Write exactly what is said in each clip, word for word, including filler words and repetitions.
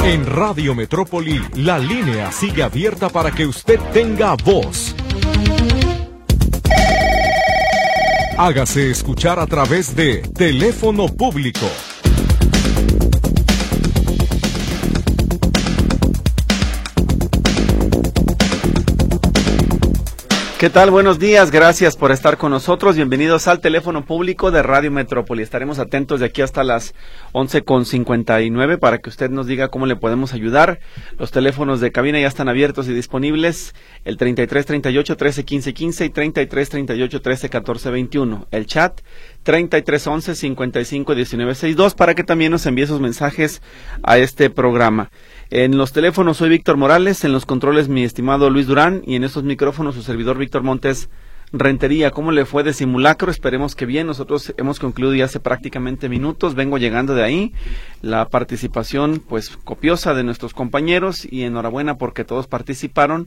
En Radio Metrópoli, la línea sigue abierta para que usted tenga voz. Hágase escuchar a través de teléfono público. ¿Qué tal? Buenos días, gracias por estar con nosotros. Bienvenidos al teléfono público de Radio Metrópoli. Estaremos atentos de aquí hasta las once con cincuenta y nueve para que usted nos diga cómo le podemos ayudar. Los teléfonos de cabina ya están abiertos y disponibles, el treinta y tres treinta y ocho trece quince quince y treinta y tres treinta y ocho trece catorce veintiuno. El chat treinta y tres once cincuenta y cinco diecinueve sesenta y dos para que también nos envíe sus mensajes a este programa. En los teléfonos soy Víctor Morales, en los controles mi estimado Luis Durán y en estos micrófonos su servidor Víctor Montes Rentería. ¿Cómo le fue de simulacro? Esperemos que bien. Nosotros hemos concluido ya hace prácticamente minutos, vengo llegando de ahí. La participación pues copiosa de nuestros compañeros y enhorabuena porque todos participaron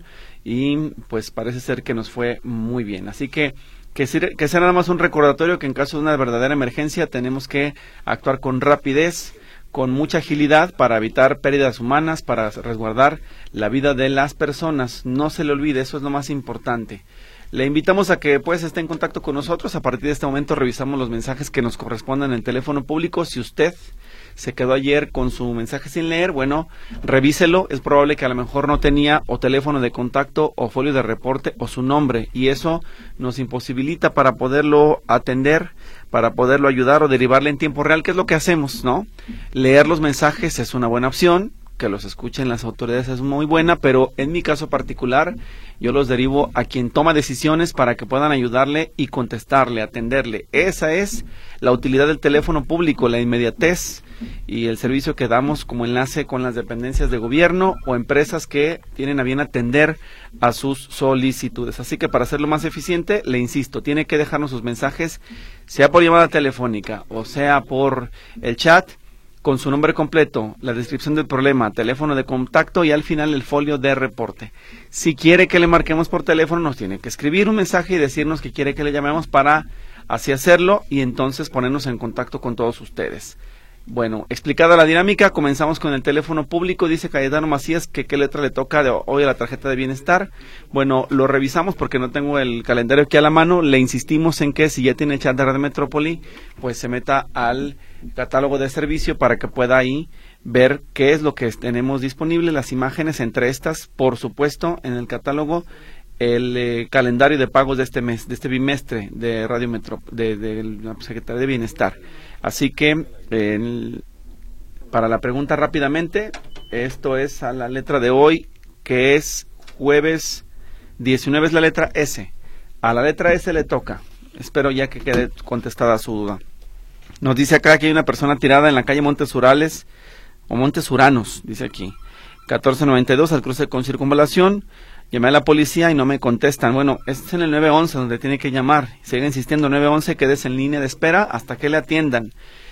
y pues parece ser que nos fue muy bien. Así que Que sea, que sea nada más un recordatorio que en caso de una verdadera emergencia tenemos que actuar con rapidez, con mucha agilidad para evitar pérdidas humanas, para resguardar la vida de las personas. No se le olvide, eso es lo más importante. Le invitamos a que pues esté en contacto con nosotros. A partir de este momento revisamos los mensajes que nos corresponden en el teléfono público. Si usted se quedó ayer con su mensaje sin leer, bueno, revíselo. Es probable que a lo mejor no tenía o teléfono de contacto o folio de reporte o su nombre, y eso nos imposibilita para poderlo atender, para poderlo ayudar o derivarle en tiempo real, que es lo que hacemos, ¿no? Leer los mensajes es una buena opción, que los escuchen las autoridades es muy buena, pero en mi caso particular yo los derivo a quien toma decisiones para que puedan ayudarle y contestarle, atenderle. Esa es la utilidad del teléfono público, la inmediatez y el servicio que damos como enlace con las dependencias de gobierno o empresas que tienen a bien atender a sus solicitudes. Así que para hacerlo más eficiente, le insisto, tiene que dejarnos sus mensajes, sea por llamada telefónica o sea por el chat, con su nombre completo, la descripción del problema, teléfono de contacto y al final el folio de reporte. Si quiere que le marquemos por teléfono, nos tiene que escribir un mensaje y decirnos que quiere que le llamemos para así hacerlo y entonces ponernos en contacto con todos ustedes. Bueno, explicada la dinámica, comenzamos con el teléfono público. Dice Cayetano Macías que qué letra le toca de hoy a la tarjeta de bienestar. Bueno, lo revisamos porque no tengo el calendario aquí a la mano. Le insistimos en que si ya tiene el chat de Radio Metrópoli, pues se meta al catálogo de servicio para que pueda ahí ver qué es lo que tenemos disponible, las imágenes entre estas, por supuesto, en el catálogo, el eh, calendario de pagos de este mes, de este bimestre de Radio Metro, de, de la Secretaría de Bienestar. Así que, eh, para la pregunta rápidamente, esto es a la letra de hoy, que es jueves diecinueve, es la letra S. A la letra S le toca. Espero ya que quede contestada su duda. Nos dice acá que hay una persona tirada en la calle Montes Urales, o Montes Uranos, dice aquí, catorce noventa y dos, al cruce con Circunvalación. Llamé a la policía y no me contestan. Bueno, este es en el nueve once donde tiene que llamar. Sigue insistiendo, nueve once, quedes en línea de espera hasta que le atiendan.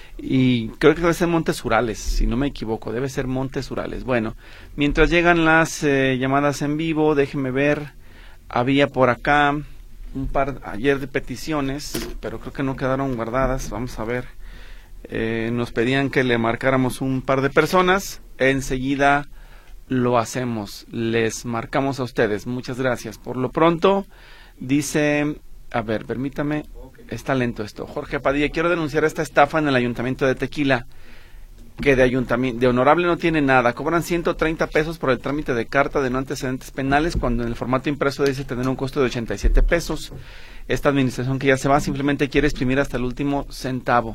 Y creo que debe ser Montes Urales, si no me equivoco, debe ser Montes Urales. Bueno, mientras llegan las eh, llamadas en vivo, déjeme ver, había por acá un par ayer de peticiones, pero creo que no quedaron guardadas. Vamos a ver, eh, nos pedían que le marcáramos un par de personas, enseguida lo hacemos, les marcamos a ustedes. Muchas gracias. Por lo pronto, dice, a ver, permítame, está lento esto. Jorge Padilla, quiero denunciar esta estafa en el Ayuntamiento de Tequila, que de ayuntamiento, de honorable no tiene nada. Cobran ciento treinta pesos por el trámite de carta de no antecedentes penales, cuando en el formato impreso dice tener un costo de ochenta y siete pesos. Esta administración que ya se va simplemente quiere exprimir hasta el último centavo.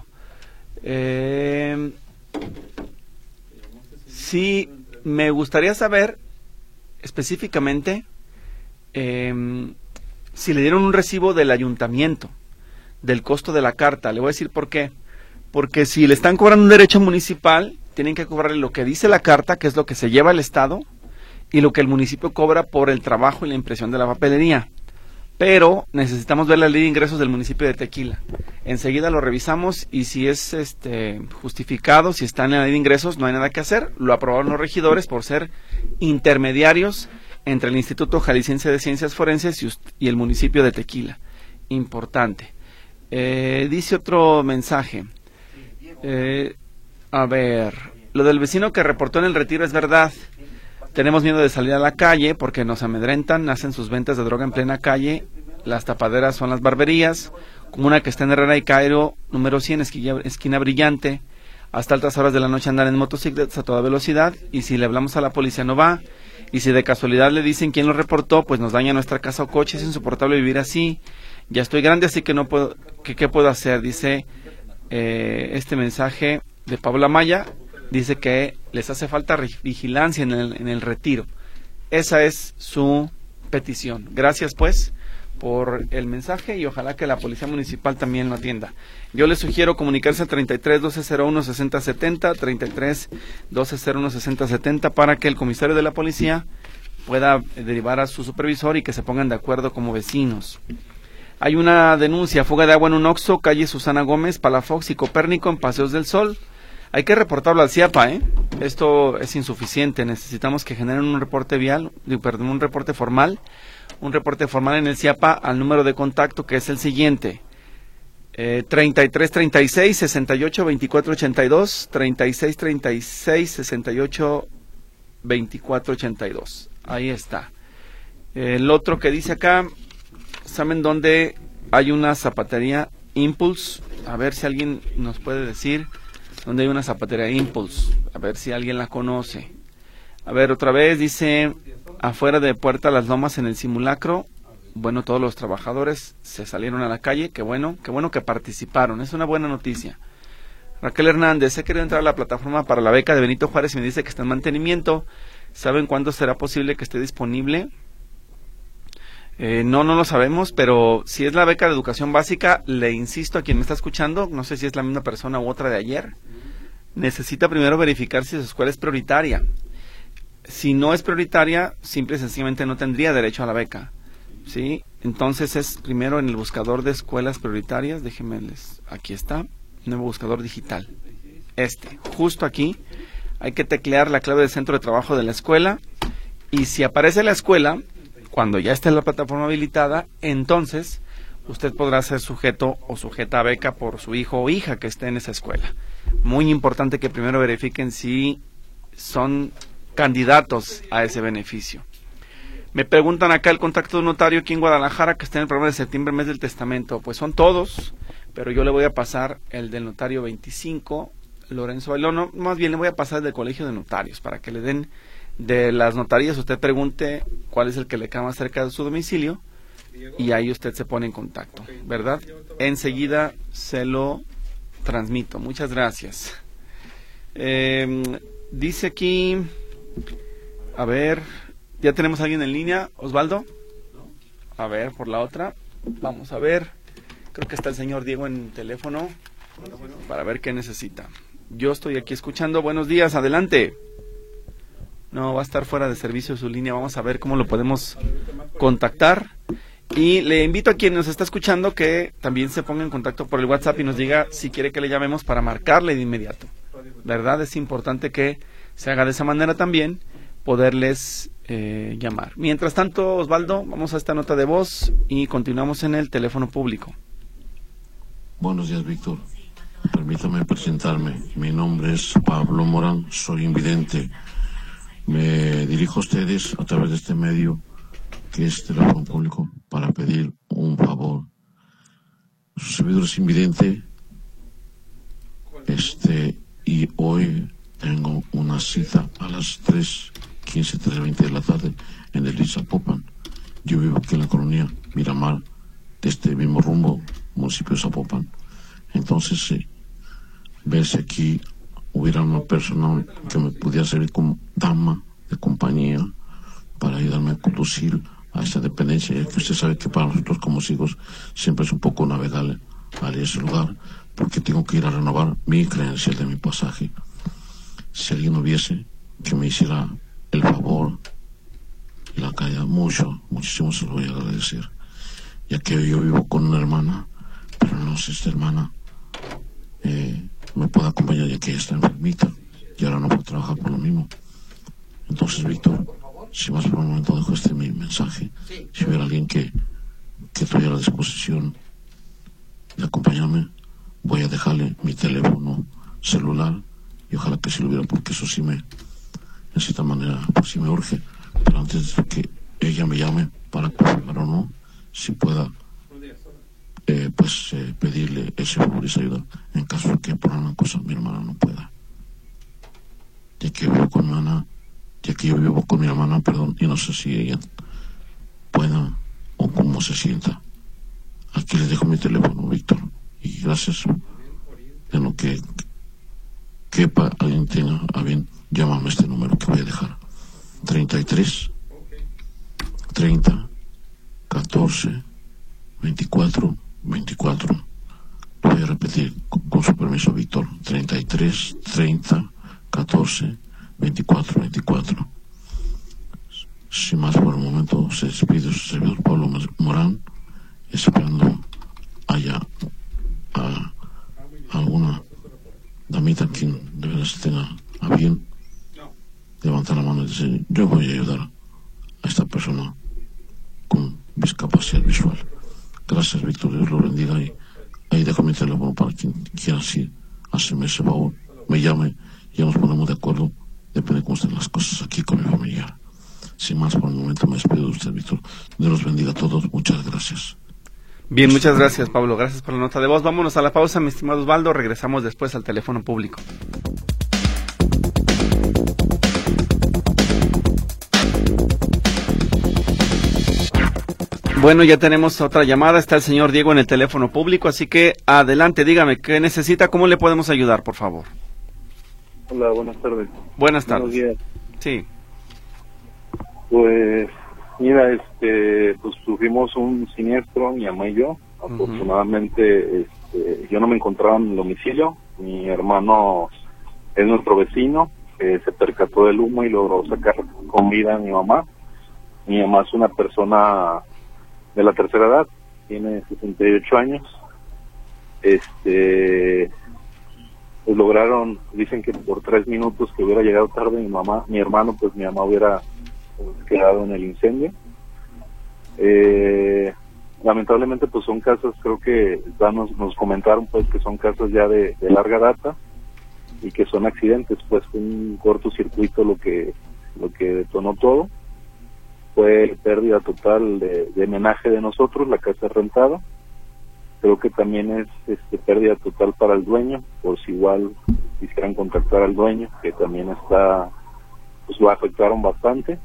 Eh, sí, me gustaría saber específicamente eh, si le dieron un recibo del ayuntamiento del costo de la carta. Le voy a decir por qué. Porque si le están cobrando un derecho municipal, tienen que cobrarle lo que dice la carta, que es lo que se lleva el Estado, y lo que el municipio cobra por el trabajo y la impresión de la papelería. Pero necesitamos ver la ley de ingresos del municipio de Tequila. Enseguida lo revisamos y si es este justificado, si está en la ley de ingresos, no hay nada que hacer. Lo aprobaron los regidores por ser intermediarios entre el Instituto Jalisciense de Ciencias Forenses y, y el municipio de Tequila. Importante. Eh, dice otro mensaje. Eh, a ver, lo del vecino que reportó en el Retiro es verdad. Tenemos miedo de salir a la calle porque nos amedrentan, hacen sus ventas de droga en plena calle. Las tapaderas son las barberías, como una que está en Herrera y Cairo, número cien, esquina, esquina Brillante. Hasta altas horas de la noche andan en motocicletas a toda velocidad, y si le hablamos a la policía no va, y si de casualidad le dicen quién lo reportó, pues nos daña nuestra casa o coche. Es insoportable vivir así. Ya estoy grande, así que no puedo, ¿qué, qué puedo hacer? Dice eh, este mensaje de Paula Maya, dice que les hace falta vigilancia en el, en el Retiro. Esa es su petición. Gracias pues por el mensaje y ojalá que la Policía Municipal también lo atienda. Yo les sugiero comunicarse al treinta y tres, doce cero uno, sesenta setenta, treinta y tres, doce cero uno, sesenta setenta, para que el comisario de la policía pueda derivar a su supervisor y que se pongan de acuerdo como vecinos. Hay una denuncia, fuga de agua en un Oxxo, calle Susana Gómez, Palafox y Copérnico en Paseos del Sol. Hay que reportarlo al CIAPA, ¿eh? Esto es insuficiente, necesitamos que generen un reporte vial, perdón, un reporte formal, un reporte formal en el CIAPA al número de contacto que es el siguiente, eh, treinta y tres, treinta y seis, sesenta y ocho, veinticuatro, ochenta y dos, treinta y seis, treinta y seis, sesenta y ocho, veinticuatro, ochenta y dos, ahí está. El otro que dice acá, ¿saben dónde hay una zapatería Impulse? A ver si alguien nos puede decir dónde hay una zapatería Impulse, a ver si alguien la conoce. A ver, otra vez dice, afuera de Puerta Las Lomas en el simulacro, bueno, todos los trabajadores se salieron a la calle, qué bueno, qué bueno que participaron, es una buena noticia. Raquel Hernández, he querido entrar a la plataforma para la beca de Benito Juárez y me dice que está en mantenimiento. ¿Saben cuándo será posible que esté disponible? Eh, no, no lo sabemos, pero si es la beca de educación básica, le insisto a quien me está escuchando, no sé si es la misma persona u otra de ayer, necesita primero verificar si su escuela es prioritaria. Si no es prioritaria, simple y sencillamente no tendría derecho a la beca, ¿sí? Entonces es primero en el buscador de escuelas prioritarias, déjenme les, aquí está, nuevo buscador digital, este, justo aquí, hay que teclear la clave del centro de trabajo de la escuela, y si aparece la escuela, cuando ya esté la plataforma habilitada, entonces usted podrá ser sujeto o sujeta a beca por su hijo o hija que esté en esa escuela. Muy importante que primero verifiquen si son candidatos a ese beneficio. Me preguntan acá el contacto de un notario aquí en Guadalajara que está en el programa de septiembre, mes del testamento. Pues son todos, pero yo le voy a pasar el del notario veinticinco, Lorenzo Bailono, más bien le voy a pasar el del colegio de notarios para que le den de las notarías. Usted pregunte cuál es el que le queda más cerca de su domicilio y ahí usted se pone en contacto, ¿verdad? Enseguida se lo transmito. Muchas gracias. Eh, dice aquí, a ver, ¿ya tenemos a alguien en línea, Osvaldo? A ver, por la otra, vamos a ver, creo que está el señor Diego en teléfono para ver qué necesita. Yo estoy aquí escuchando. Buenos días, adelante. No, va a estar fuera de servicio su línea, vamos a ver cómo lo podemos contactar. Y le invito a quien nos está escuchando que también se ponga en contacto por el WhatsApp y nos diga si quiere que le llamemos para marcarle de inmediato, ¿verdad? Es importante que se haga de esa manera también, poderles eh, llamar. Mientras tanto, Osvaldo, vamos a esta nota de voz y continuamos en el teléfono público. Buenos días, Víctor. Permítame presentarme. Mi nombre es Pablo Morán, soy invidente. Me dirijo a ustedes a través de este medio, que es teléfono público, para pedir un favor. Su servidor es invidente, este, y hoy tengo una cita a las tres quince, tres veinte de la tarde en el Zapopan. Yo vivo aquí en la colonia Miramar, de este mismo rumbo, municipio de Zapopan. Entonces, sí, ver si aquí hubiera una persona que me pudiera servir como dama de compañía para ayudarme a conducir a esta dependencia, ya que usted sabe que para nosotros como hijos siempre es un poco navegable a ese lugar, porque tengo que ir a renovar mi credencial de mi pasaje. Si alguien hubiese que me hiciera el favor y la caridad, mucho, muchísimo se lo voy a agradecer, ya que yo vivo con una hermana, pero no sé, esta hermana eh, me puede acompañar ya que ella está enfermita y ahora no puedo trabajar por lo mismo. Entonces, Víctor, si más por un momento dejo este mi mensaje, si hubiera alguien que, que tuviera la disposición de acompañarme, voy a dejarle mi teléfono celular y ojalá que sí lo viera, porque eso sí me, de cierta manera, pues sí me urge. Pero antes de que ella me llame para confirmar o no, si pueda, eh, pues eh, pedirle ese favor y esa ayuda en caso de que por una cosa mi hermana no pueda. Ya que vivo con mi hermana, ya que yo vivo con mi hermana, perdón, y no sé si ella pueda o cómo se sienta. Aquí les dejo mi teléfono, Víctor, y gracias. En lo que quepa alguien tenga a bien, llámame a este número que voy a dejar. treinta y tres, treinta, catorce, veinticuatro, veinticuatro. Lo voy a repetir con, con su permiso, Víctor. treinta y tres, treinta, catorce, veinticuatro, veinticuatro. Sin más por el momento, se despide su servidor Pablo Morán, esperando haya a, a alguna damita quien de verdad se tenga a bien levantar la mano y decir: yo voy a ayudar a esta persona con discapacidad visual. Gracias, Víctor, Dios lo bendiga, y ahí dejo mi teléfono para quien quiera así hacerme ese favor, me llame y ya nos ponemos de acuerdo, depende de cómo estén las cosas aquí con mi familia. Sin más por el momento, me despido de usted, Víctor. Dios los bendiga a todos, muchas gracias. Bien, muchas gracias, Pablo, gracias por la nota de voz. Vámonos a la pausa, mi estimado Osvaldo, regresamos después al teléfono público. Bueno, ya tenemos otra llamada, está el señor Diego en el teléfono público, así que adelante, dígame, ¿qué necesita? ¿Cómo le podemos ayudar, por favor? Hola, buenas tardes. Buenas tardes. Buenos días. Sí. Pues, mira, este, pues sufrimos un siniestro, mi mamá y yo. Uh-huh. Afortunadamente, este, yo no me encontraba en el domicilio. Mi hermano es nuestro vecino, eh, se percató del humo y logró sacar con vida a mi mamá. Mi mamá es una persona de la tercera edad, tiene sesenta y ocho años. Este, pues lograron, dicen que por tres minutos que hubiera llegado tarde mi mamá, mi hermano, pues mi mamá hubiera pues, quedado en el incendio. Eh, lamentablemente pues son casos, creo que ya nos, nos comentaron pues que son casos ya de, de larga data y que son accidentes, pues fue un cortocircuito lo que, lo que detonó todo. Fue pérdida total de, de menaje de nosotros, la casa rentada. Creo que también es este, pérdida total para el dueño, por si igual quisieran contactar al dueño, que también está, pues lo afectaron bastante.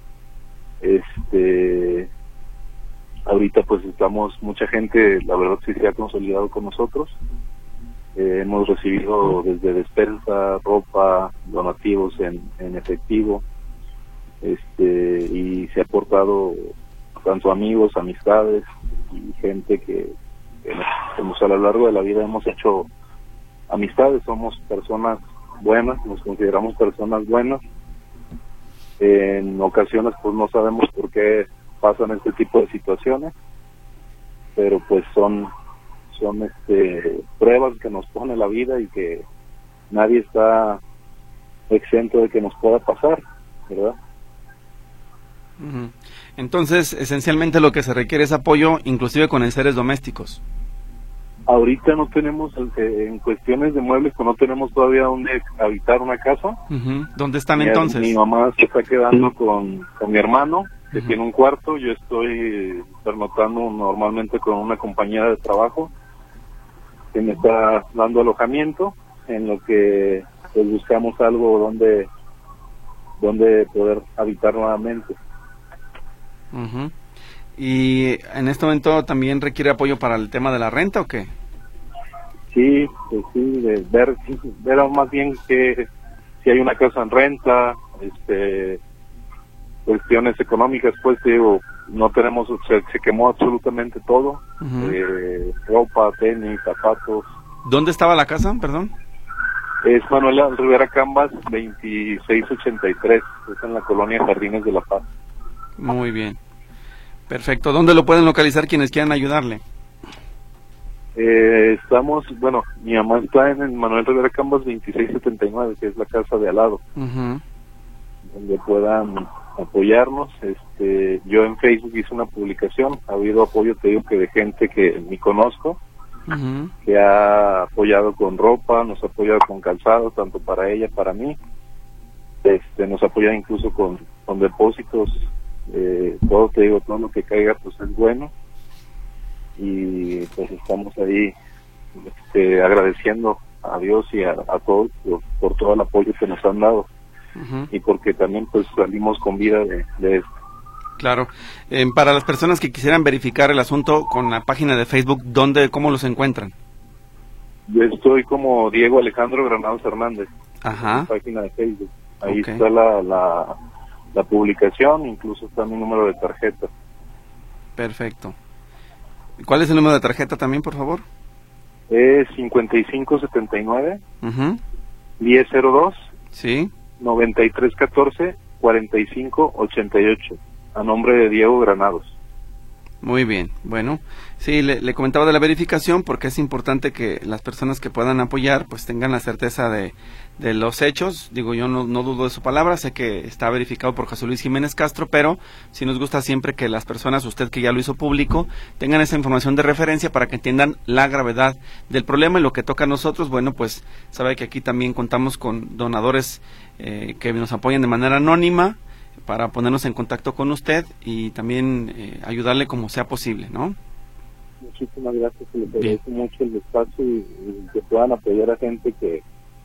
Este, ahorita pues estamos, mucha gente, la verdad sí se ha consolidado con nosotros. Eh, hemos recibido desde despensa, ropa, donativos en, en efectivo. Este, y se ha aportado tanto amigos, amistades y gente que, que nos, a lo largo de la vida hemos hecho amistades, somos personas buenas, nos consideramos personas buenas. En ocasiones pues no sabemos por qué pasan este tipo de situaciones, pero pues son son este pruebas que nos pone la vida y que nadie está exento de que nos pueda pasar, ¿verdad? Entonces, esencialmente lo que se requiere es apoyo, inclusive con enseres domésticos. Ahorita no tenemos, eh, en cuestiones de muebles, pues no tenemos todavía donde habitar una casa. Uh-huh. ¿Dónde están mi, entonces? Mi mamá se está quedando con, con mi hermano, que uh-huh. tiene un cuarto. Yo estoy pernoctando normalmente con una compañera de trabajo que me está dando alojamiento, en lo que pues buscamos algo donde, donde poder habitar nuevamente. Uh-huh. ¿Y en este momento también requiere apoyo para el tema de la renta o qué? Sí, pues sí, de ver, ver más bien que si hay una casa en renta, este, cuestiones económicas, pues digo, no tenemos, se, se quemó absolutamente todo, uh-huh. eh, ropa, tenis, zapatos. ¿Dónde estaba la casa, perdón? Es Manuel Rivera Cambas, veintiséis ochenta y tres, es en la colonia Jardines de la Paz. Muy bien. Perfecto. ¿Dónde lo pueden localizar quienes quieran ayudarle? Eh, estamos, bueno, mi mamá está en el Manuel Rivera Cambas veintiséis setenta y nueve, que es la casa de al lado, uh-huh. donde puedan apoyarnos. Este, yo en Facebook hice una publicación, ha habido apoyo, te digo que de gente que ni conozco, Uh-huh. que ha apoyado con ropa, nos ha apoyado con calzado, tanto para ella, para mí. Este, nos apoya incluso con, con depósitos, eh, todo, te digo, todo lo que caiga pues es bueno. Y pues estamos ahí este, agradeciendo a Dios y a, a todos por, por todo el apoyo que nos han dado. Uh-huh. Y porque también pues salimos con vida de, de esto. Claro. Eh, para las personas que quisieran verificar el asunto con la página de Facebook, ¿dónde, cómo los encuentran? Yo estoy como Diego Alejandro Granados Hernández. Ajá. En la página de Facebook. Ahí Okay. está la, la, la publicación, incluso está mi número de tarjeta. Perfecto. ¿Cuál es el número de tarjeta también, por favor? Es cincuenta y cinco setenta y nueve, Uh-huh. diez cero dos, Sí. noventa y tres catorce, cuarenta y cinco ochenta y ocho, a nombre de Diego Granados. Muy bien, bueno, sí, le, le comentaba de la verificación porque es importante que las personas que puedan apoyar pues tengan la certeza de, de los hechos. Digo, yo no, no dudo de su palabra, sé que está verificado por José Luis Jiménez Castro, pero sí nos gusta siempre que las personas, usted que ya lo hizo público, tengan esa información de referencia para que entiendan la gravedad del problema y lo que toca a nosotros. Bueno, pues sabe que aquí también contamos con donadores eh, que nos apoyan de manera anónima, para ponernos en contacto con usted y también eh, ayudarle como sea posible, ¿no? Muchísimas gracias, les agradezco mucho el espacio y, y que puedan apoyar a gente que,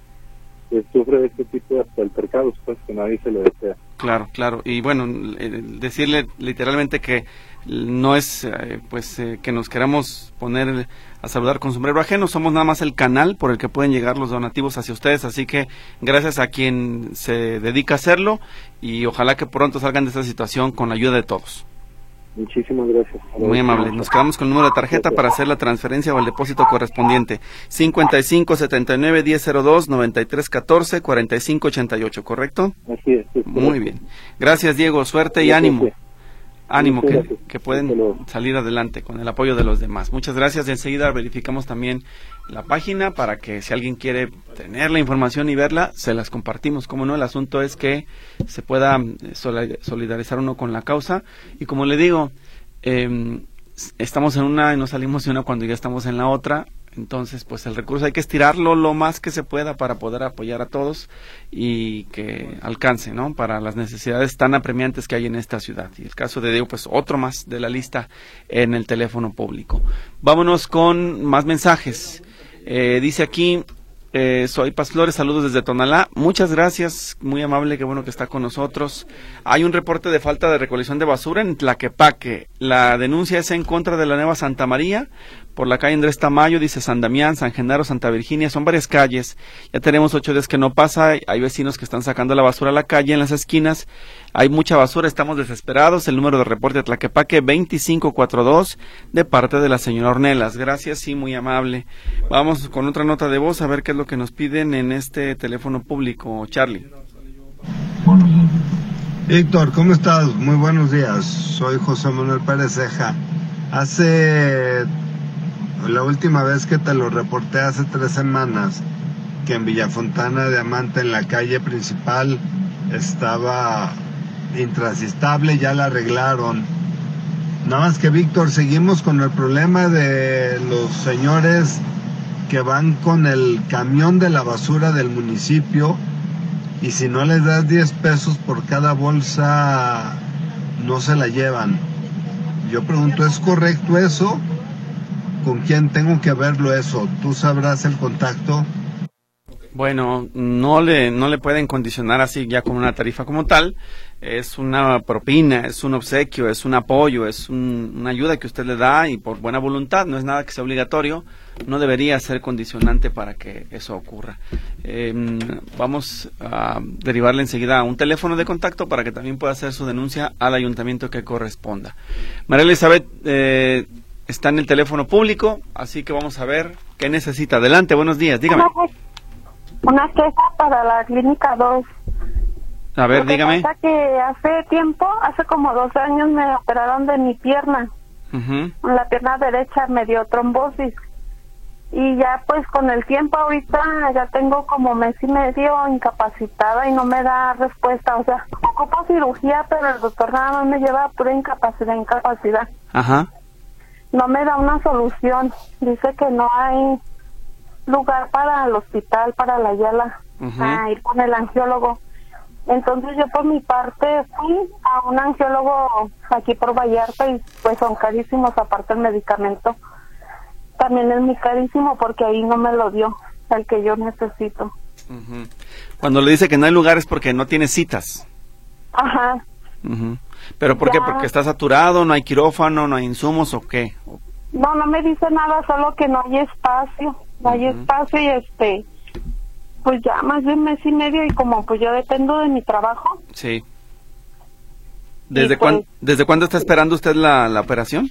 que sufre de este tipo de altercados, pues que nadie se lo desea. Claro, claro, y bueno, eh, decirle literalmente que no es eh, pues eh, que nos queramos poner a saludar con sombrero ajeno, somos nada más el canal por el que pueden llegar los donativos hacia ustedes, así que gracias a quien se dedica a hacerlo y ojalá que pronto salgan de esta situación con la ayuda de todos. Muchísimas gracias. Muy amable. Nos quedamos con el número de tarjeta para hacer la transferencia o el depósito correspondiente. cincuenta y cinco setenta y nueve, diez cero dos, noventa y tres catorce, cuarenta y cinco ochenta y ocho, ¿correcto? Así es. Sí, muy bien. Gracias, Diego. Suerte y ánimo. Ánimo, que, que pueden salir adelante con el apoyo de los demás. Muchas gracias. Enseguida verificamos también la página para que si alguien quiere tener la información y verla, se las compartimos. Como no, el asunto es que se pueda solidarizar uno con la causa. Y como le digo, eh, estamos en una y no salimos de una cuando ya estamos en la otra. Entonces, pues el recurso hay que estirarlo lo más que se pueda para poder apoyar a todos y que alcance, ¿no? Para las necesidades tan apremiantes que hay en esta ciudad. Y el caso de Diego, pues otro más de la lista en el teléfono público. Vámonos con más mensajes. Eh, dice aquí, eh, soy Paz Flores, saludos desde Tonalá. Muchas gracias, muy amable, qué bueno que está con nosotros. Hay un reporte de falta de recolección de basura en Tlaquepaque. La denuncia es en contra de la Nueva Santa María, por la calle Andrés Tamayo, dice San Damián, San Genaro, Santa Virginia, son varias calles. Ya tenemos ocho días que no pasa, hay vecinos que están sacando la basura a la calle en las esquinas, hay mucha basura, estamos desesperados. El número de reporte de Tlaquepaque veinticinco cuarenta y dos de parte de la señora Ornelas. Gracias, sí, muy amable. Vamos con otra nota de voz a ver qué es lo que nos piden en este teléfono público. Charlie. Víctor, ¿cómo estás? Muy buenos días. Soy José Manuel Pérez Ceja. Hace... La última vez que te lo reporté hace tres semanas, que en Villafontana Diamante, en la calle principal, estaba intransitable, ya la arreglaron. Nada más que, Víctor, seguimos con el problema de los señores que van con el camión de la basura del municipio y si no les das diez pesos por cada bolsa, no se la llevan. Yo pregunto, ¿es correcto eso? ¿Con quién tengo que verlo eso? ¿Tú sabrás el contacto? Bueno, no le no le pueden condicionar así ya con una tarifa como tal. Es una propina, es un obsequio, es un apoyo, es un, una ayuda que usted le da y por buena voluntad, no es nada que sea obligatorio, no debería ser condicionante para que eso ocurra. Eh, vamos a derivarle enseguida a un teléfono de contacto para que también pueda hacer su denuncia al ayuntamiento que corresponda. María Elizabeth, eh, está en el teléfono público, así que vamos a ver qué necesita. Adelante, buenos días, dígame. Una queja para la clínica dos. A ver, Lo que dígame. pasa que hace tiempo, hace como dos años me operaron de mi pierna. Uh-huh. La pierna derecha me dio trombosis. Y ya pues con el tiempo ahorita ya tengo como mes y medio incapacitada y no me da respuesta. O sea, ocupo cirugía, pero el doctor nada más me lleva a pura incapacidad, incapacidad. Ajá. no me da una solución. Dice que no hay lugar para el hospital, para la Ayala, uh-huh. a ir con el angiólogo. Entonces yo por mi parte fui a un angiólogo aquí por Vallarta y pues son carísimos, aparte el medicamento también es muy carísimo porque ahí no me lo dio el que yo necesito. Uh-huh. Cuando le dice que no hay lugar es porque no tiene citas. Ajá. Uh-huh. ¿Pero por ya. qué? ¿Porque está saturado, no hay quirófano, no hay insumos o qué? No, no me dice nada, solo que no hay espacio, no hay uh-huh. espacio y este... pues ya más de un mes y medio y como pues yo dependo de mi trabajo. Sí. ¿Desde, pues, cuán, ¿desde cuándo está esperando usted la, la operación?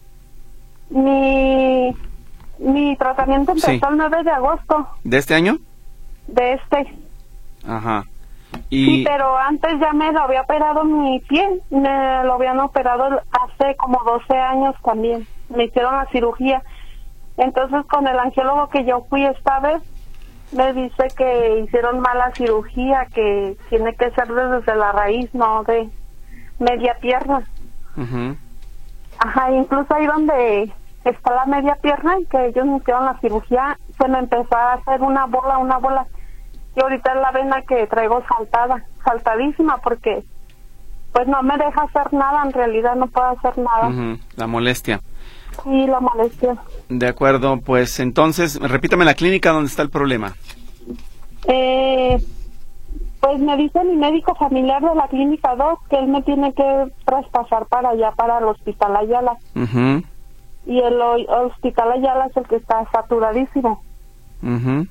Mi, mi tratamiento empezó sí. el nueve de agosto. ¿De este año? De este. Ajá. Y... Sí, pero antes ya me lo había operado mi pie, me lo habían operado hace como doce años también, me hicieron la cirugía. Entonces con el angiólogo que yo fui esta vez, me dice que hicieron mala cirugía, que tiene que ser desde la raíz, no de media pierna. Uh-huh. Ajá, incluso ahí donde está la media pierna y que ellos me hicieron la cirugía, se me empezó a hacer una bola, una bola. Y ahorita es la vena que traigo saltada, saltadísima, porque pues no me deja hacer nada, en realidad no puedo hacer nada. Uh-huh. La molestia. Sí, la molestia. De acuerdo, pues entonces, repítame la clínica donde está el problema. Eh, pues me dice mi médico familiar de la clínica dos que él me tiene que traspasar para allá, para el hospital Ayala. Uh-huh. Y el, el hospital Ayala es el que está saturadísimo. Uh-huh.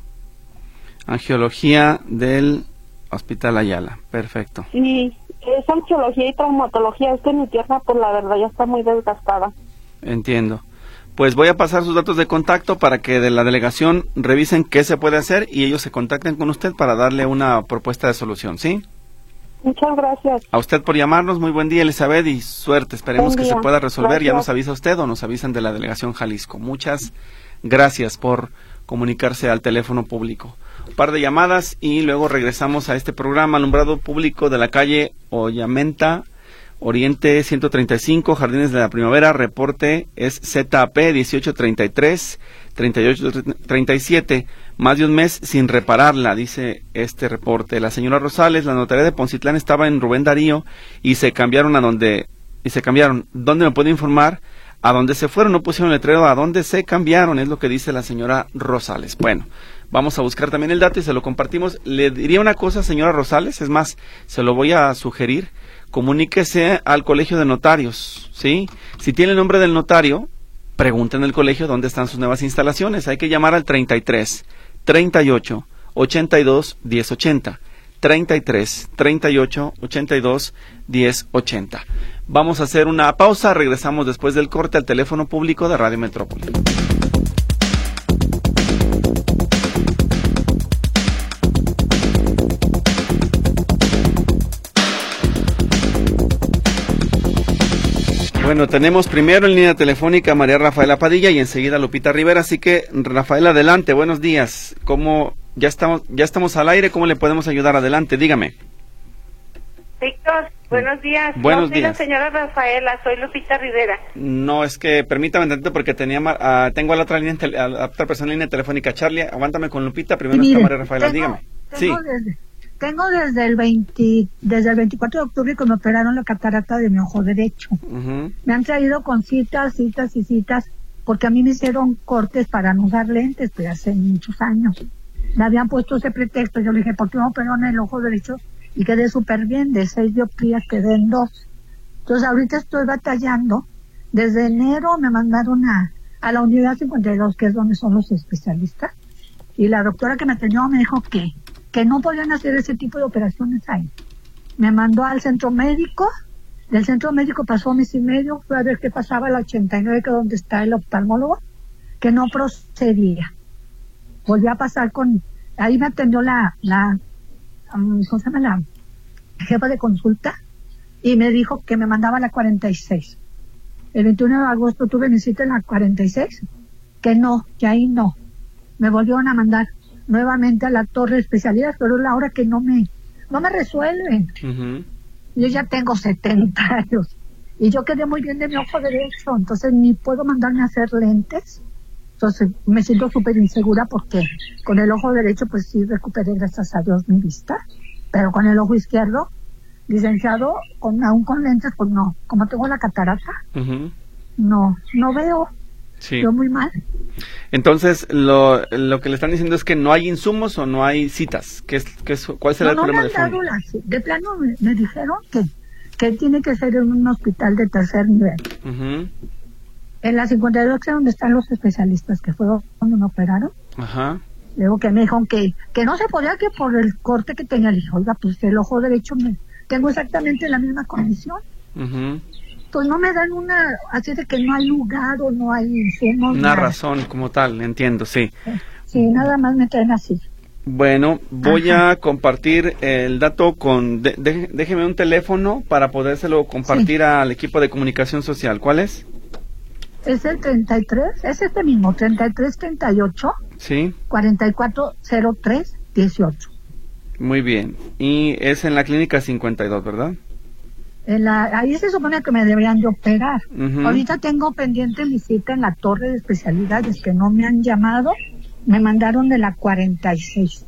Angiología del hospital Ayala, perfecto. Sí, es angiología y traumatología, es que mi pierna, pues la verdad ya está muy desgastada. Entiendo. Pues voy a pasar sus datos de contacto para que de la delegación revisen qué se puede hacer y ellos se contacten con usted para darle una propuesta de solución, ¿sí? Muchas gracias. A usted por llamarnos, muy buen día, Elizabeth, y suerte. Esperemos que se pueda resolver. Gracias. Ya nos avisa usted o nos avisan de la delegación Jalisco. Muchas gracias por comunicarse al teléfono público. Un par de llamadas y luego regresamos a este programa alumbrado público de la calle Oyamenta, Oriente ciento treinta y cinco, Jardines de la Primavera. Reporte es Z P dieciocho treinta y tres, treinta y ocho treinta y siete. Más de un mes sin repararla, dice este reporte. La señora Rosales, la notaría de Poncitlán estaba en Rubén Darío y se cambiaron a donde, y se cambiaron. ¿Dónde me puede informar? A dónde se fueron, no pusieron letrero, a dónde se cambiaron, es lo que dice la señora Rosales. Bueno, vamos a buscar también el dato y se lo compartimos. Le diría una cosa, señora Rosales, es más, se lo voy a sugerir. Comuníquese al colegio de notarios, ¿sí? Si tiene el nombre del notario, pregunten en el colegio dónde están sus nuevas instalaciones. Hay que llamar al treinta y tres, treinta y ocho, ochenta y dos, diez ochenta. treinta y tres, treinta y ocho, ochenta y dos, diez ochenta. Vamos a hacer una pausa, regresamos después del corte al teléfono público de Radio Metrópoli. Bueno, tenemos primero en línea telefónica a María Rafaela Padilla y enseguida a Lupita Rivera, así que Rafaela, adelante, buenos días. ¿Cómo ya estamos ya estamos al aire? ¿Cómo le podemos ayudar? Adelante, dígame. Víctor, buenos días. Buenos no soy días. la señora Rafaela, soy Lupita Rivera. No, es que permítame un tantito porque tenía uh, tengo a la otra línea a la otra persona en línea telefónica, Charlie. Aguántame con Lupita, primero Mire, está María Rafaela, tengo, dígame. Tengo Sí. Desde, tengo desde el veinte, desde el veinticuatro de octubre que me operaron la catarata de mi ojo derecho. Uh-huh. Me han traído con citas, citas y citas, porque a mí me hicieron cortes para no usar lentes, pero hace muchos años. Me habían puesto ese pretexto, yo le dije, ¿por qué me operaron el ojo derecho? Y quedé súper bien, de seis dioptrías quedé en dos. Entonces ahorita estoy batallando. Desde enero me mandaron a, a la unidad cincuenta y dos, que es donde son los especialistas, y la doctora que me atendió me dijo que, que no podían hacer ese tipo de operaciones ahí. Me mandó al centro médico, del centro médico pasó mes y medio, fue a ver qué pasaba el ochenta y nueve, que es donde está el oftalmólogo, que no procedía. Volví a pasar con, ahí me atendió la, la, um, ¿cómo se llama? La jefa de consulta, y me dijo que me mandaba a la cuarenta y seis. El veintiuno de agosto tuve mi cita en la cuarenta y seis, que no, que ahí no. Me volvieron a mandar nuevamente a la torre de especialidad, pero es la hora que no me, no me resuelven. Uh-huh. Yo ya tengo setenta años Y yo quedé muy bien de mi ojo derecho, entonces ni puedo mandarme a hacer lentes. Entonces me siento súper insegura porque con el ojo derecho pues sí recuperé, gracias a Dios, mi vista. Pero con el ojo izquierdo, licenciado, con, aún con lentes, pues no. Como tengo la catarata, uh-huh. no, no veo. Sí. Veo muy mal. Entonces, lo, lo que le están diciendo es que no hay insumos o no hay citas. ¿Qué es, qué es, ¿Cuál será no, el problema no de fondo? La, de plano me, me dijeron que, que tiene que ser en un hospital de tercer nivel. Uh-huh. En la cincuenta y dos, donde están los especialistas, que fue cuando me operaron. Ajá. Luego que me dijeron que, que no se podía, que por el corte que tenía. Le dije, oiga, pues el ojo derecho me, tengo exactamente la misma condición. Uh-huh. Pues no me dan una, así de que no hay lugar o no hay insumos. Una nada. Razón como tal, entiendo, sí. Sí, nada más me traen así. Bueno, voy Ajá. a compartir el dato con, de, de, déjeme un teléfono para podérselo compartir sí. al equipo de comunicación social. ¿Cuál es? Es el treinta y tres, es este mismo, treinta y tres treinta y ocho, sí. cuarenta y cuatro cero tres dieciocho. Muy bien, y es en la clínica cincuenta y dos, ¿verdad? En la, ahí se supone que me deberían de operar. Uh-huh. Ahorita tengo pendiente mi cita en la torre de especialidades, que no me han llamado, me mandaron de la cuarenta y seis.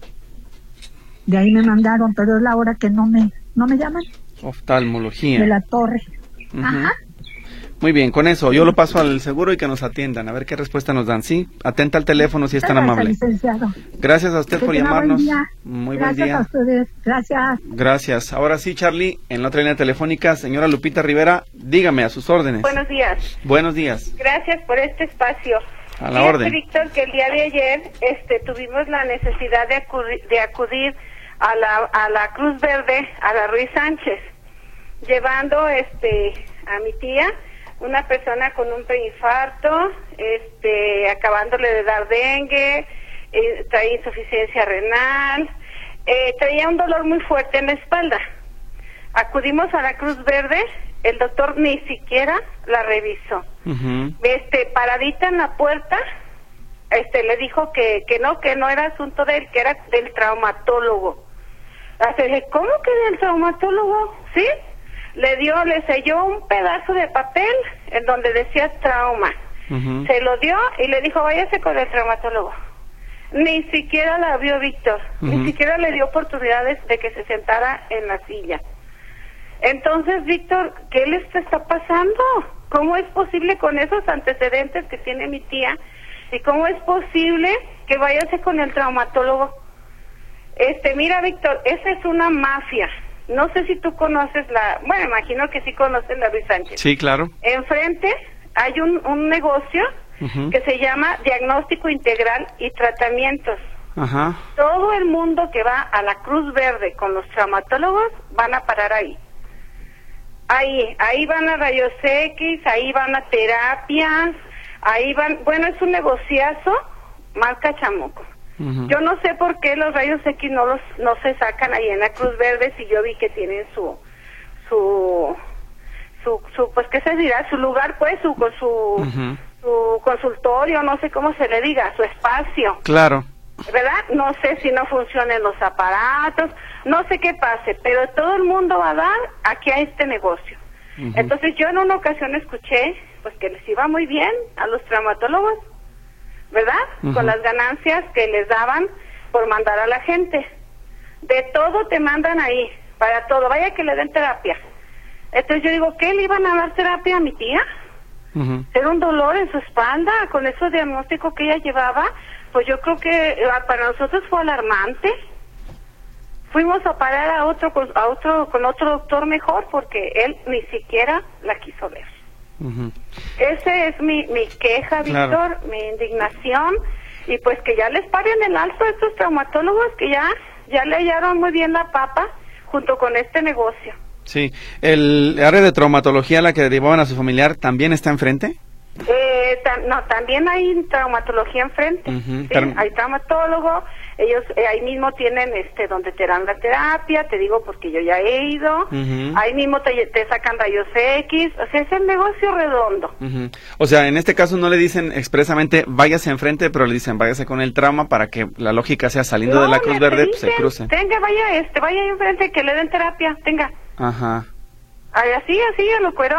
De ahí me mandaron, pero es la hora que no me, no me llaman. Oftalmología. De la torre. Uh-huh. Ajá. Muy bien, con eso yo lo paso al seguro y que nos atiendan, a ver qué respuesta nos dan. Sí, atenta al teléfono si es tan amable. Licenciado. Gracias a usted que por llamarnos. Buen día. Muy Gracias buen día. A ustedes. Gracias. Gracias. Ahora sí, Charlie, en la otra línea telefónica, señora Lupita Rivera, dígame a sus órdenes. Buenos días. Buenos días. Gracias por este espacio. A la Fíjate, orden. Víctor, que el día de ayer este, tuvimos la necesidad de acudir, de acudir a la a la Cruz Verde, a la Ruiz Sánchez, llevando este a mi tía, una persona con un preinfarto, este, acabándole de dar dengue, eh, traía insuficiencia renal, eh, traía un dolor muy fuerte en la espalda. Acudimos a la Cruz Verde, el doctor ni siquiera la revisó. Uh-huh. Este, paradita en la puerta, este, le dijo que, que no, que no era asunto de él, que era del traumatólogo. Así dije, ¿cómo que del traumatólogo? ¿Sí? Le dio, le selló un pedazo de papel en donde decía trauma. Uh-huh. Se lo dio y le dijo, váyase con el traumatólogo. Ni siquiera la vio Víctor, uh-huh. ni siquiera le dio oportunidades de que se sentara en la silla. Entonces, Víctor, ¿qué le está pasando? ¿Cómo es posible con esos antecedentes que tiene mi tía? ¿Y cómo es posible que váyase con el traumatólogo? Este, mira, Víctor, esa es una mafia. No sé si tú conoces la... Bueno, imagino que sí conoces la Ruiz Sánchez. Sí, claro. Enfrente hay un, un negocio uh-huh. que se llama Diagnóstico Integral y Tratamientos. Ajá. Todo el mundo que va a la Cruz Verde con los traumatólogos van a parar ahí. Ahí, ahí van a rayos X, ahí van a terapias, ahí van... Bueno, es un negociazo, marca chamuco. Uh-huh. Yo no sé por qué los rayos X no los no se sacan ahí en la Cruz Verde, si yo vi que tienen su su su, su pues qué se dirá, su lugar, pues su con su uh-huh. su consultorio, no sé cómo se le diga, su espacio. Claro. ¿Verdad? No sé si no funcionan los aparatos, no sé qué pase, pero todo el mundo va a dar aquí a este negocio. Uh-huh. Entonces yo en una ocasión escuché pues que les iba muy bien a los traumatólogos, ¿verdad? Uh-huh. Con las ganancias que les daban por mandar a la gente. De todo te mandan ahí, para todo. Vaya que le den terapia. Entonces yo digo, ¿qué le iban a dar terapia a mi tía? Uh-huh. Era un dolor en su espalda, con ese diagnóstico que ella llevaba, pues yo creo que para nosotros fue alarmante. Fuimos a parar a otro, a otro, con otro doctor mejor, porque él ni siquiera la quiso ver. Uh-huh. Ese es mi, mi queja, Víctor, claro. Mi indignación, y pues que ya les paren el alto a estos traumatólogos que ya, ya le hallaron muy bien la papa junto con este negocio. Sí, ¿el área de traumatología a la que derivaban a su familiar también está enfrente? Eh, tam, no, también hay traumatología enfrente, uh-huh. ¿sí? Pero... hay traumatólogo, ellos eh, ahí mismo tienen este donde te dan la terapia, te digo porque yo ya he ido, uh-huh. ahí mismo te, te sacan rayos X, o sea, es el negocio redondo. Uh-huh. O sea, en este caso no le dicen expresamente váyase enfrente, pero le dicen váyase con el trauma para que la lógica sea saliendo no, de la Cruz Verde, dicen, se cruce. Tenga, vaya este, vaya ahí enfrente que le den terapia, tenga. Ajá. Ay, así, así, a lo cuerón.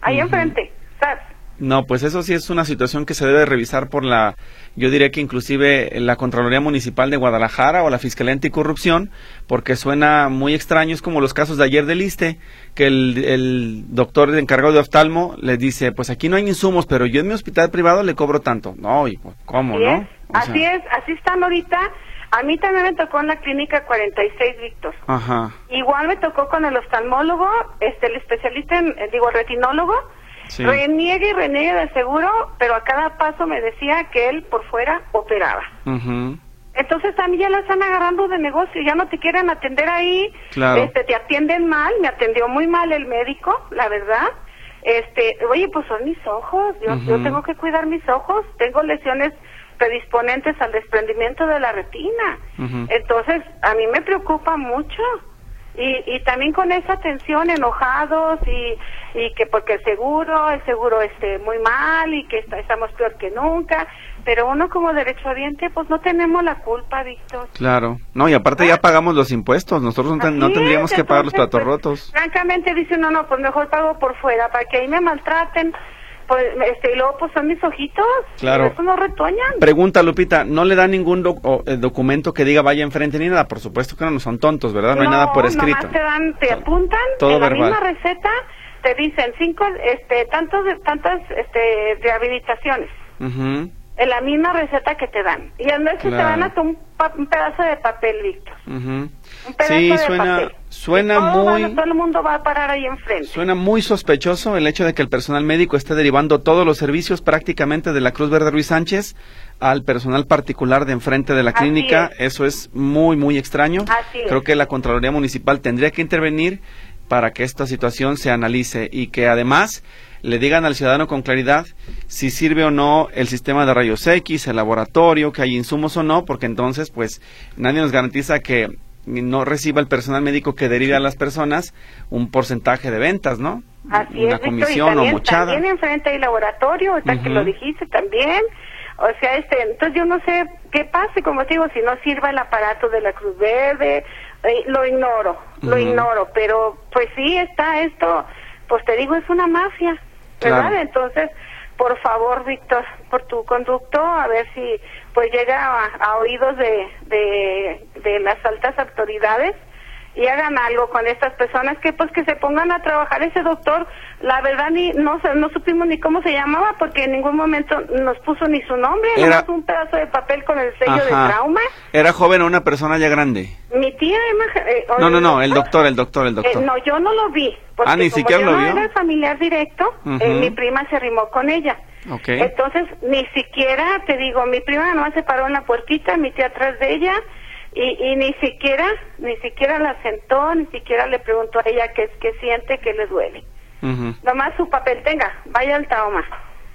ahí uh-huh. enfrente, ¿sabes? No, pues eso sí es una situación que se debe revisar por la, yo diría que inclusive la Contraloría Municipal de Guadalajara o la Fiscalía Anticorrupción, porque suena muy extraño, es como los casos de ayer del ISSSTE, que el, el doctor encargado de oftalmo les dice, pues aquí no hay insumos, pero yo en mi hospital privado le cobro tanto. No, y pues, ¿cómo, así no? Es, así sea... es, así están ahorita. A mí también me tocó en la clínica cuarenta y seis, Víctor. Ajá. Igual me tocó con el oftalmólogo, este, el especialista, en, digo, el retinólogo. Sí. Reniegue y reniegue de seguro, pero a cada paso me decía que él por fuera operaba. Uh-huh. Entonces a mí ya la están agarrando de negocio, ya no te quieren atender ahí, claro. este, te atienden mal, me atendió muy mal el médico, la verdad. Este, oye, pues son mis ojos, yo, uh-huh. yo tengo que cuidar mis ojos, tengo lesiones predisponentes al desprendimiento de la retina. Uh-huh. Entonces, a mí me preocupa mucho. Y, y también con esa tensión, enojados y, y que porque el seguro, el seguro esté muy mal y que está, estamos peor que nunca, pero uno como derechohabiente pues no tenemos la culpa, Víctor. Claro, no, y aparte ya pagamos los impuestos, nosotros no, ten, no tendríamos es, que pagar los platos pues, rotos. Francamente dice uno, no, pues mejor pago por fuera, para que ahí me maltraten. Pues, este, y luego pues son mis ojitos, claro. Eso no retoñan. Pregunta, Lupita, ¿no le da ningún doc o, eh, documento que diga vaya enfrente ni nada? Por supuesto que no, no son tontos, ¿verdad? No, no hay nada por escrito. No, te dan, te apuntan, todo en verbal. La misma receta te dicen cinco, este, tantos, tantas, este, rehabilitaciones. Uh-huh. En la misma receta que te dan. Y a veces claro. te dan hasta un, pa un pedazo de papel, Víctor. Uh-huh. Un pedazo sí, de suena, papel. suena todo muy... Va, todo el mundo va a parar ahí enfrente. Suena muy sospechoso el hecho de que el personal médico esté derivando todos los servicios prácticamente de la Cruz Verde Ruiz Sánchez al personal particular de enfrente de la clínica. Es. Eso es muy, muy extraño. Así Creo es. que la Contraloría Municipal tendría que intervenir para que esta situación se analice y que además le digan al ciudadano con claridad si sirve o no el sistema de rayos X, el laboratorio, que hay insumos o no, porque entonces pues nadie nos garantiza que no reciba el personal médico que derive a las personas un porcentaje de ventas, ¿no? Así Una es, comisión también, o mochada. También enfrente hay laboratorio, ahorita uh-huh. que lo dijiste también. O sea, este, entonces yo no sé qué pase, como te digo, si no sirva el aparato de la Cruz Verde, eh, lo ignoro, uh-huh. lo ignoro, pero pues sí está esto, pues te digo, es una mafia, ¿verdad? Claro. Entonces, por favor, Víctor, por tu conducto, a ver si pues llega a, a oídos de, de, de las altas autoridades y hagan algo con estas personas, que pues que se pongan a trabajar. Ese doctor, la verdad, ni no no supimos ni cómo se llamaba, porque en ningún momento nos puso ni su nombre, era... nomás un pedazo de papel con el sello Ajá. de trauma. ¿Era joven o una persona ya grande? Mi tía Emma... Eh, no, no, no, el doctor, el doctor, el doctor. Eh, no, yo no lo vi. Porque ah, ni como siquiera yo lo no vio. Era el familiar directo, uh-huh. eh, mi prima se arrimó con ella. Okay. Entonces, ni siquiera, te digo, mi prima nomás se paró en la puertita, mi tía atrás de ella, y, y ni siquiera, ni siquiera la sentó, ni siquiera le preguntó a ella qué, qué siente, qué le duele. Uh-huh. Nomás su papel, tenga, vaya al trauma.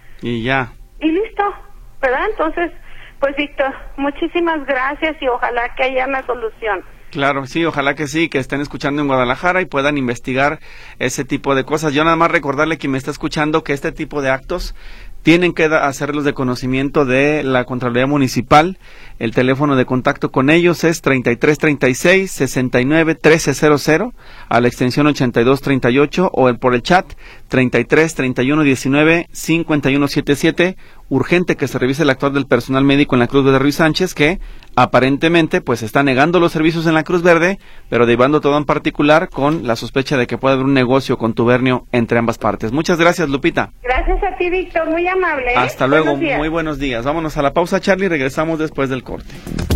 Y ya. Y listo, ¿verdad? Entonces, pues Víctor, muchísimas gracias y ojalá que haya una solución. Claro, sí, ojalá que sí, que estén escuchando en Guadalajara y puedan investigar ese tipo de cosas. Yo nada más recordarle a quien me está escuchando que este tipo de actos tienen que hacerlos de conocimiento de la Contraloría Municipal. El teléfono de contacto con ellos es treinta y tres treinta y seis sesenta y nueve trece cero cero a la extensión ochenta y dos treinta y ocho o el por el chat treinta y tres treinta y uno diecinueve cincuenta y uno setenta y siete. Urgente que se revise el actuar del personal médico en la Cruz Verde Ruiz Sánchez, que aparentemente pues está negando los servicios en la Cruz Verde, pero derivando todo en particular con la sospecha de que puede haber un negocio contubernio entre ambas partes. Muchas gracias, Lupita. Gracias a ti, Víctor, muy amable. ¿eh? Hasta luego, muy buenos días. Vámonos a la pausa, Charlie, regresamos después del corte.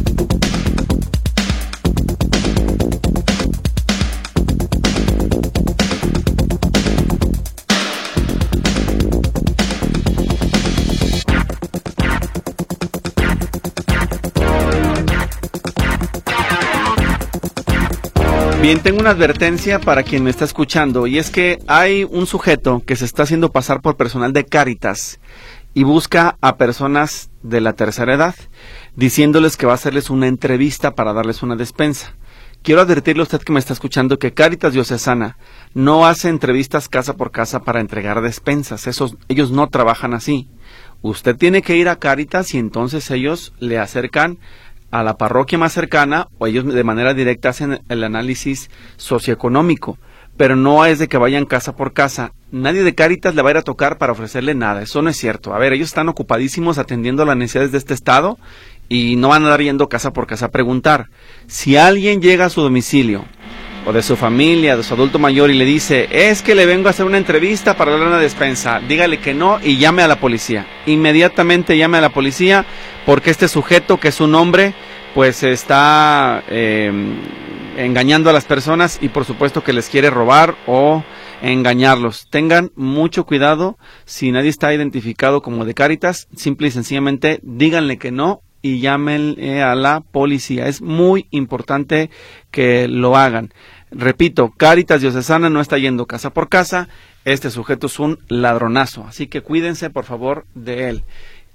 Bien, tengo una advertencia para quien me está escuchando, y es que hay un sujeto que se está haciendo pasar por personal de Cáritas y busca a personas de la tercera edad, diciéndoles que va a hacerles una entrevista para darles una despensa. Quiero advertirle a usted que me está escuchando que Cáritas Diocesana no hace entrevistas casa por casa para entregar despensas. Esos, ellos no trabajan así. Usted tiene que ir a Cáritas y entonces ellos le acercan a la parroquia más cercana, o ellos de manera directa hacen el análisis socioeconómico. pero no es de que vayan casa por casa. Nadie de Cáritas le va a ir a tocar para ofrecerle nada, eso no es cierto. A ver, ellos están ocupadísimos atendiendo las necesidades de este estado y no van a andar yendo casa por casa a preguntar. Si alguien llega a su domicilio, o de su familia, de su adulto mayor, y le dice, es que le vengo a hacer una entrevista para darle una despensa, dígale que no y llame a la policía. Inmediatamente llame a la policía, porque este sujeto, que es un hombre, pues está eh, engañando a las personas y por supuesto que les quiere robar o engañarlos. Tengan mucho cuidado, si nadie está identificado como de Cáritas, simple y sencillamente díganle que no y llamen a la policía. Es muy importante que lo hagan. Repito, Cáritas Diocesana no está yendo casa por casa, este sujeto es un ladronazo, así que cuídense por favor de él.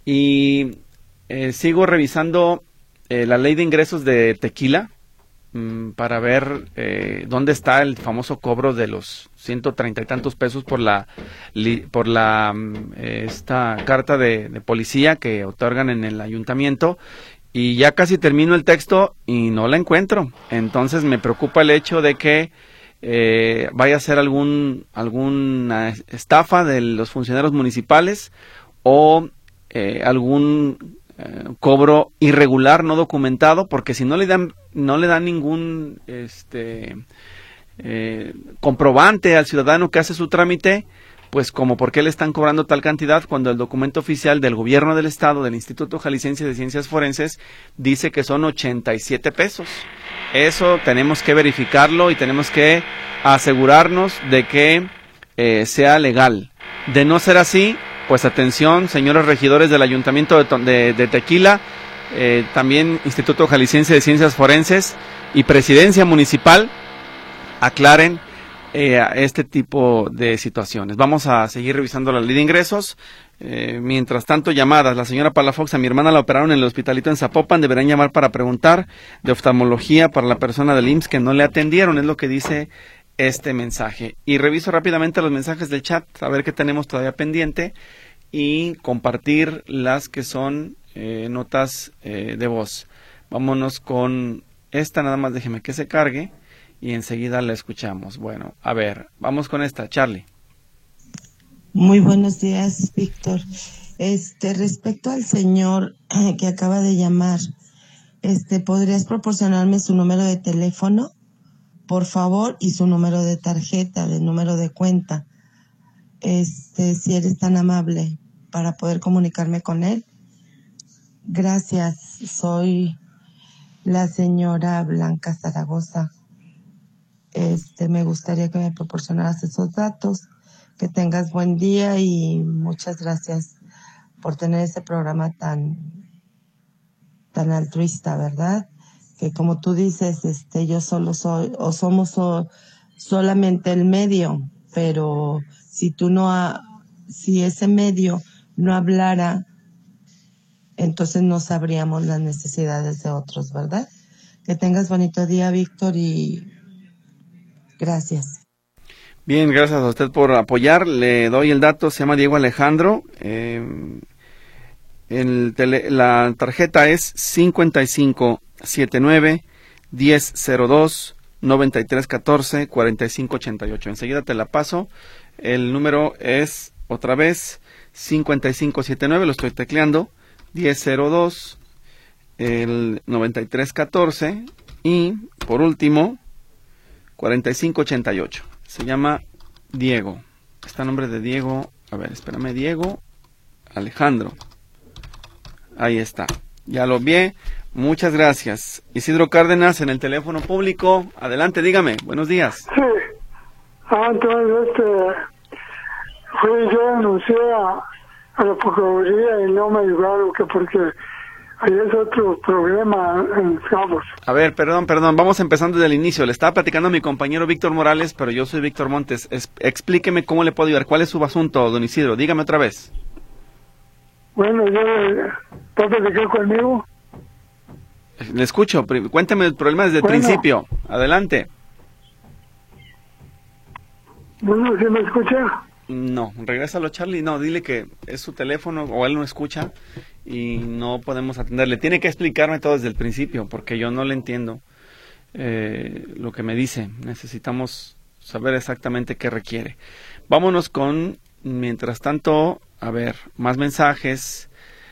Y eh, sigo revisando eh, la ley de ingresos de Tequila, mmm, para ver eh, dónde está el famoso cobro de los ciento treinta y tantos pesos por la li, por la eh, esta carta de, de policía que otorgan en el ayuntamiento, y ya casi termino el texto y no la encuentro. Entonces me preocupa el hecho de que eh, vaya a ser algún alguna estafa de los funcionarios municipales o eh, algún eh, cobro irregular no documentado, porque si no le dan no le dan ningún este Eh, comprobante al ciudadano que hace su trámite, pues como por qué le están cobrando tal cantidad cuando el documento oficial del gobierno del estado, del Instituto Jalisciense de Ciencias Forenses, dice que son ochenta y siete pesos. Eso tenemos que verificarlo y tenemos que asegurarnos de que eh, sea legal. De no ser así, pues atención, señores regidores del Ayuntamiento de, de, de Tequila, eh, también Instituto Jalisciense de Ciencias Forenses y Presidencia Municipal, aclaren eh, este tipo de situaciones. Vamos a seguir revisando la ley de ingresos. Eh, mientras tanto, llamadas. La señora Palafox, a mi hermana la operaron en el hospitalito en Zapopan, deberán llamar para preguntar de oftalmología para la persona del I M S S que no le atendieron, es lo que dice este mensaje. Y reviso rápidamente los mensajes del chat, a ver qué tenemos todavía pendiente, y compartir las que son eh, notas eh, de voz. Vámonos con esta, nada más déjeme que se cargue y enseguida la escuchamos. Bueno, a ver, vamos con esta, Charlie. Muy buenos días, Víctor. Este, respecto al señor que acaba de llamar, este, ¿podrías proporcionarme su número de teléfono, por favor, y su número de tarjeta, de número de cuenta? Este, si eres tan amable, para poder comunicarme con él. Gracias, soy la señora Blanca Zaragoza. Este, me gustaría que me proporcionaras esos datos. Que tengas buen día y muchas gracias por tener ese programa tan, tan altruista, ¿verdad? Que como tú dices, este, yo solo soy, o somos so, solamente el medio, pero si tú no, ha, si ese medio no hablara, entonces no sabríamos las necesidades de otros, ¿verdad? Que tengas bonito día, Víctor, y gracias. Bien, gracias a usted por apoyar. Le doy el dato, se llama Diego Alejandro. Eh, el tele, la tarjeta es cincuenta y cinco setenta y nueve diez cero dos noventa y tres catorce cuarenta y cinco ochenta y ocho. Enseguida te la paso. El número es otra vez cincuenta y cinco setenta y nueve, lo estoy tecleando, diez cero dos, el noventa y tres catorce y por último cuarenta y cinco ochenta y ocho. Se llama Diego. Está el nombre de Diego. A ver, espérame, Diego Alejandro. Ahí está. Ya lo vi. Muchas gracias. Isidro Cárdenas en el teléfono público. Adelante, dígame. Buenos días. Sí. Ah, entonces, este, fui yo denuncié a, a la Procuraduría y no me ayudaron, que porque ahí es otro problema en Cabos. A ver, perdón, perdón, vamos empezando desde el inicio. Le estaba platicando a mi compañero Víctor Morales, pero yo soy Víctor Montes. Es, explíqueme cómo le puedo ayudar. ¿Cuál es su asunto, don Isidro? Dígame otra vez. Bueno, yo, ¿puedo platicar conmigo? Le escucho. Cuénteme el problema desde el bueno, principio. Adelante. Bueno, ¿sí me escucha? No, regrésalo, Charlie. No, dile que es su teléfono o él no escucha y no podemos atenderle. Tiene que explicarme todo desde el principio porque yo no le entiendo eh, lo que me dice. Necesitamos saber exactamente qué requiere. Vámonos con, mientras tanto, a ver, más mensajes.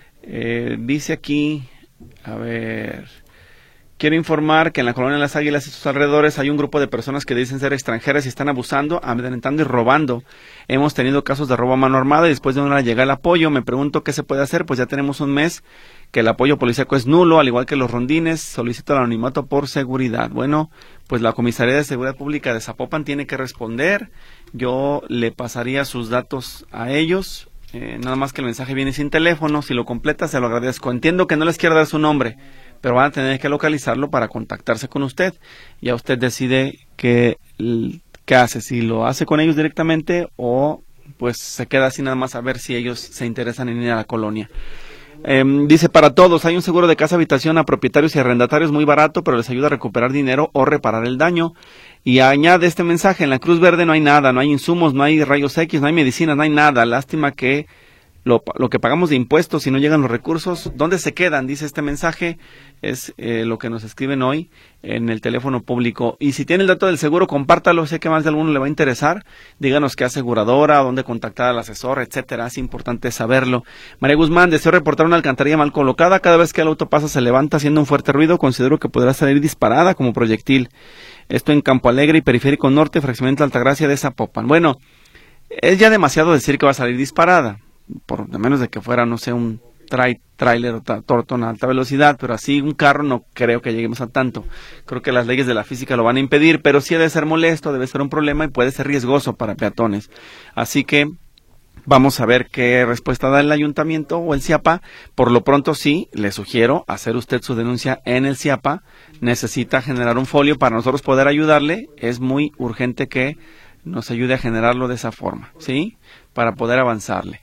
Eh, dice aquí, a ver, quiero informar que en la colonia Las Águilas y sus alrededores hay un grupo de personas que dicen ser extranjeras y están abusando, amedrentando y robando. Hemos tenido casos de robo a mano armada y después de una hora llega el apoyo. Me pregunto qué se puede hacer, pues ya tenemos un mes que el apoyo policíaco es nulo, al igual que los rondines. Solicito el anonimato por seguridad. Bueno, pues la Comisaría de Seguridad Pública de Zapopan tiene que responder. Yo le pasaría sus datos a ellos. Eh, nada más que el mensaje viene sin teléfono. Si lo completa, se lo agradezco. Entiendo que no les quiero dar su nombre, pero van a tener que localizarlo para contactarse con usted. Ya usted decide qué, qué hace, si lo hace con ellos directamente o pues se queda así nada más a ver si ellos se interesan en ir a la colonia. Eh, dice, para todos, hay un seguro de casa habitación a propietarios y arrendatarios muy barato, pero les ayuda a recuperar dinero o reparar el daño. Y añade este mensaje, en la Cruz Verde no hay nada, no hay insumos, no hay rayos X, no hay medicinas, no hay nada. Lástima que lo, lo que pagamos de impuestos, si no llegan los recursos, ¿dónde se quedan? Dice este mensaje, es eh, lo que nos escriben hoy en el teléfono público. Y si tiene el dato del seguro, compártalo, sé que más de alguno le va a interesar. Díganos qué aseguradora, dónde contactar al asesor, etcétera. Es importante saberlo. María Guzmán, deseo reportar una alcantarilla mal colocada. Cada vez que el auto pasa se levanta haciendo un fuerte ruido. Considero que podrá salir disparada como proyectil. Esto en Campo Alegre y Periférico Norte, fraccionamiento Altagracia de Zapopan. Bueno, es ya demasiado decir que va a salir disparada, por lo menos de que fuera, no sé, un trai, tráiler o tortón a alta velocidad, pero así un carro no creo que lleguemos a tanto. Creo que las leyes de la física lo van a impedir, pero sí debe ser molesto, debe ser un problema y puede ser riesgoso para peatones. Así que vamos a ver qué respuesta da el ayuntamiento o el C I A P A. Por lo pronto sí, le sugiero hacer usted su denuncia en el C I A P A. Necesita generar un folio para nosotros poder ayudarle. Es muy urgente que nos ayude a generarlo de esa forma, ¿sí? Para poder avanzarle.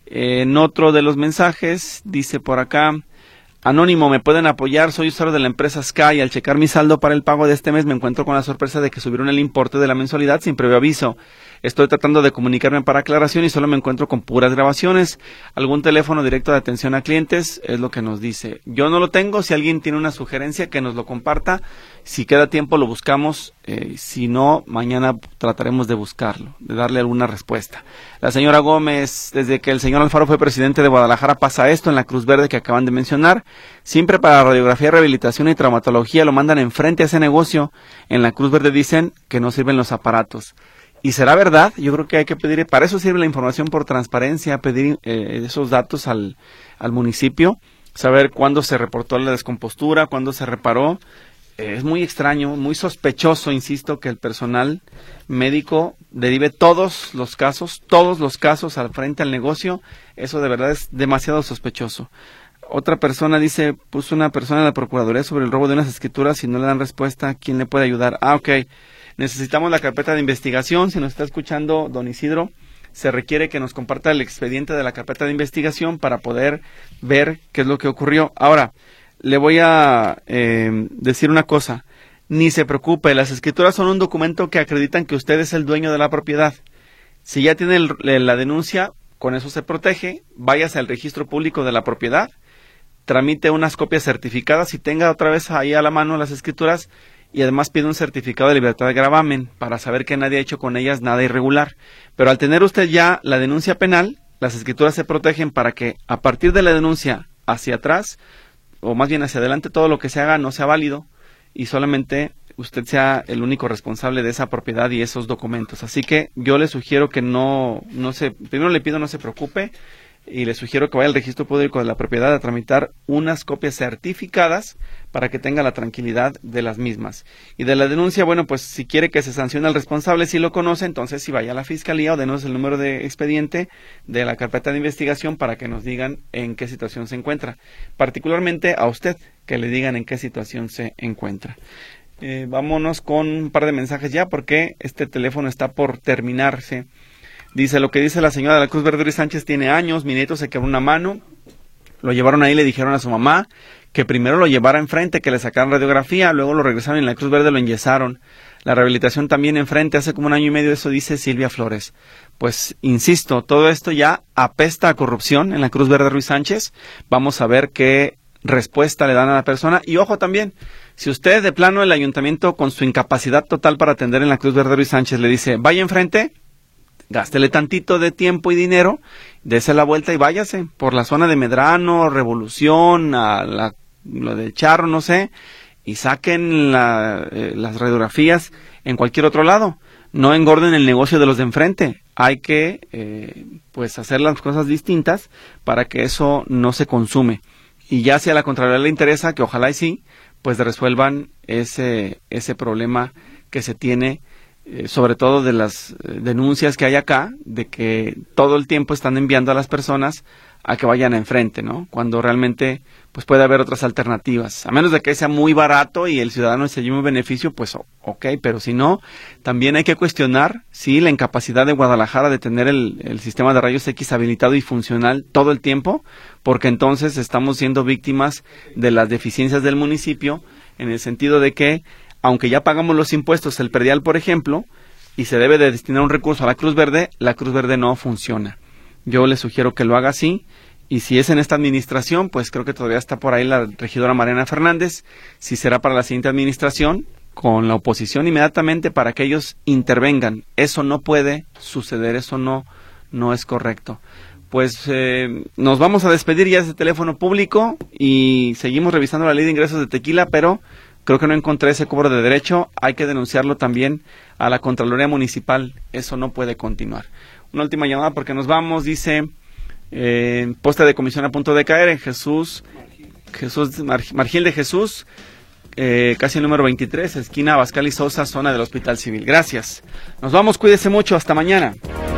En otro de los mensajes, dice por acá, anónimo, ¿me pueden apoyar? Soy usuario de la empresa Sky. Al checar mi saldo para el pago de este mes me encuentro con la sorpresa de que subieron el importe de la mensualidad sin previo aviso. Estoy tratando de comunicarme para aclaración y solo me encuentro con puras grabaciones. ¿Algún teléfono directo de atención a clientes? Es lo que nos dice. Yo no lo tengo. Si alguien tiene una sugerencia, que nos lo comparta. Si queda tiempo, lo buscamos. Eh, si no, mañana trataremos de buscarlo, de darle alguna respuesta. La señora Gómez, desde que el señor Alfaro fue presidente de Guadalajara, pasa esto en la Cruz Verde que acaban de mencionar. Siempre para radiografía, rehabilitación y traumatología lo mandan enfrente a ese negocio. En la Cruz Verde dicen que no sirven los aparatos. ¿Y será verdad? Yo creo que hay que pedir, para eso sirve la información por transparencia, pedir eh, esos datos al, al municipio, saber cuándo se reportó la descompostura, cuándo se reparó. Eh, es muy extraño, muy sospechoso, insisto, que el personal médico derive todos los casos, todos los casos al frente al negocio. Eso de verdad es demasiado sospechoso. Otra persona dice, puso una persona en la Procuraduría sobre el robo de unas escrituras y no le dan respuesta, ¿quién le puede ayudar? Ah, ok. Necesitamos la carpeta de investigación. Si nos está escuchando don Isidro, se requiere que nos comparta el expediente de la carpeta de investigación para poder ver qué es lo que ocurrió. Ahora, le voy a eh, decir una cosa. Ni se preocupe, las escrituras son un documento que acreditan que usted es el dueño de la propiedad. Si ya tiene el, la denuncia, con eso se protege. Váyase al registro público de la propiedad, tramite unas copias certificadas y tenga otra vez ahí a la mano las escrituras. Y además pide un certificado de libertad de gravamen para saber que nadie ha hecho con ellas nada irregular. Pero al tener usted ya la denuncia penal, las escrituras se protegen para que a partir de la denuncia hacia atrás, o más bien hacia adelante, todo lo que se haga no sea válido y solamente usted sea el único responsable de esa propiedad y esos documentos. Así que yo le sugiero que no, no se, primero le pido no se preocupe y le sugiero que vaya al registro público de la propiedad a tramitar unas copias certificadas para que tenga la tranquilidad de las mismas. Y de la denuncia, bueno, pues si quiere que se sancione al responsable, si lo conoce, entonces si vaya a la fiscalía o denos el número de expediente de la carpeta de investigación para que nos digan en qué situación se encuentra. Particularmente a usted, que le digan en qué situación se encuentra. Eh, vámonos con un par de mensajes ya porque este teléfono está por terminarse. Dice, lo que dice la señora de la Cruz Verde Ruiz Sánchez tiene años, mi nieto se quebró una mano, lo llevaron ahí, le dijeron a su mamá que primero lo llevara enfrente, que le sacaran radiografía, luego lo regresaron y en la Cruz Verde lo enyesaron. La rehabilitación también enfrente, hace como un año y medio, eso dice Silvia Flores. Pues, insisto, todo esto ya apesta a corrupción en la Cruz Verde Ruiz Sánchez. Vamos a ver qué respuesta le dan a la persona. Y ojo también, Si usted de plano el ayuntamiento con su incapacidad total para atender en la Cruz Verde Ruiz Sánchez le dice, vaya enfrente, gástele tantito de tiempo y dinero, dese la vuelta y váyase por la zona de Medrano, Revolución, a la, lo del Charro, no sé, y saquen la, eh, las radiografías en cualquier otro lado. No engorden el negocio de los de enfrente. Hay que eh, pues hacer las cosas distintas para que eso no se consume. Y ya si a la Contraloría le interesa, que ojalá y sí, pues resuelvan ese ese problema que se tiene, eh, sobre todo de las eh, denuncias que hay acá, de que todo el tiempo están enviando a las personas a que vayan enfrente, ¿no? Cuando realmente pues puede haber otras alternativas, a menos de que sea muy barato y el ciudadano se lleve un beneficio, pues ok, pero si no, también hay que cuestionar si la incapacidad de Guadalajara de tener el, el sistema de rayos X habilitado y funcional todo el tiempo, porque entonces estamos siendo víctimas de las deficiencias del municipio, en el sentido de que, aunque ya pagamos los impuestos, el predial, por ejemplo, y se debe de destinar un recurso a la Cruz Verde, la Cruz Verde no funciona. Yo le sugiero que lo haga así, y si es en esta administración, pues creo que todavía está por ahí la regidora Mariana Fernández. Si será para la siguiente administración, con la oposición inmediatamente para que ellos intervengan. Eso no puede suceder, eso no, no es correcto. Pues eh, nos vamos a despedir ya de este teléfono público y seguimos revisando la ley de ingresos de Tequila, pero creo que no encontré ese cobro de derecho. Hay que denunciarlo también a la Contraloría Municipal. Eso no puede continuar. Una última llamada porque nos vamos, dice... Eh, poste de comisión a punto de caer en Jesús, Jesús Mar, Margil de Jesús, eh, casi el número veintitrés, esquina Abascal y Sosa, zona del Hospital Civil. Gracias. Nos vamos, cuídese mucho, hasta mañana.